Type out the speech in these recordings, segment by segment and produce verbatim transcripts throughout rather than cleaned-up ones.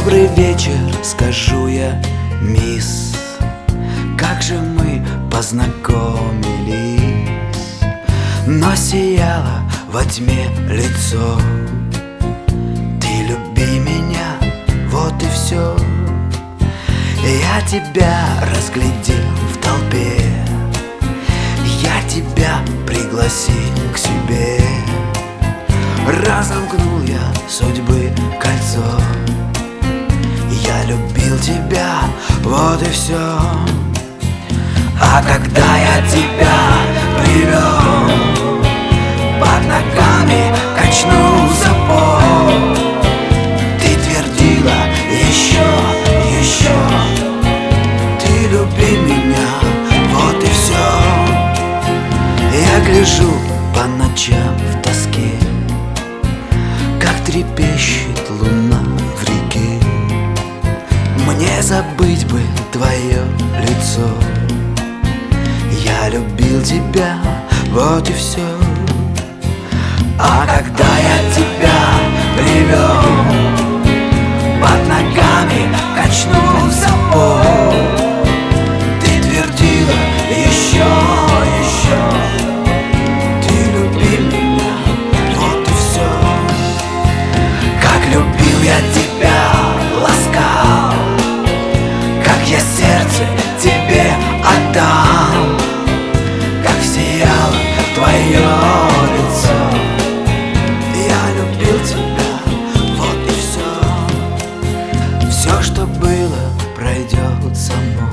Добрый вечер, скажу я, мисс. Как же мы познакомились, но сияло во тьме лицо. Ты люби меня, вот и все. Я тебя разглядел в толпе, я тебя пригласил к себе. Разомкнул я судьбы кольцо. Я любил тебя, вот и все. А когда я тебя привел, под ногами качнулся пол. Ты твердила еще, еще, ты люби меня, вот и все. Я гляжу по ночам в тоске, как трепещет луна в реке. Мне забыть бы твое лицо. Я любил тебя, вот и все. А когда я тебя привел, под ногами качнулся пол. Ты твердила еще, еще, ты люби меня, вот и все. Как любил я тебя, ласкал, как я сердце тебе отдал, как сияло твое лицо. Я любил тебя, вот и все. Все, что было, пройдет само.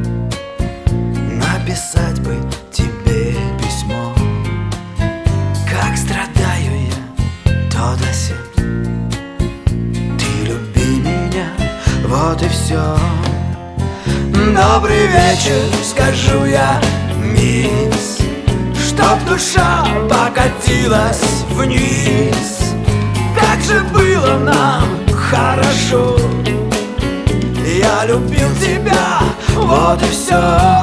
Написать бы тебе письмо. Как страдаю я, то до сих. Ты люби меня, вот и все. Добрый вечер, скажу я, мисс, чтоб душа покатилась вниз. Как же было нам хорошо. Я любил тебя, вот и все.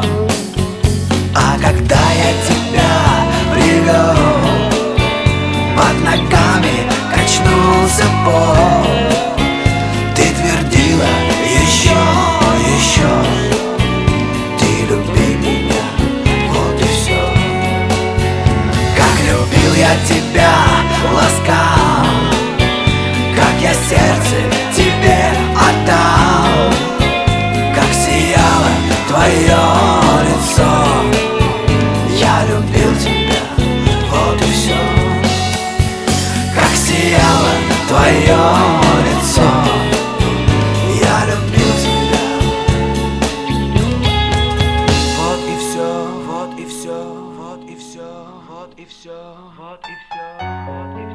А когда я тебя привел, под ногами качнулся пол. Ты твердила еще, еще, ты люби меня, вот и все. Как любил я тебя, ласкал, как я сердце тебе отдал, как сияло твое лицо. Я любил тебя, вот и все. Как сияло твое лицо. Я любил тебя. Вот и все, вот и все, вот и все, вот и все, вот и все, вот и все.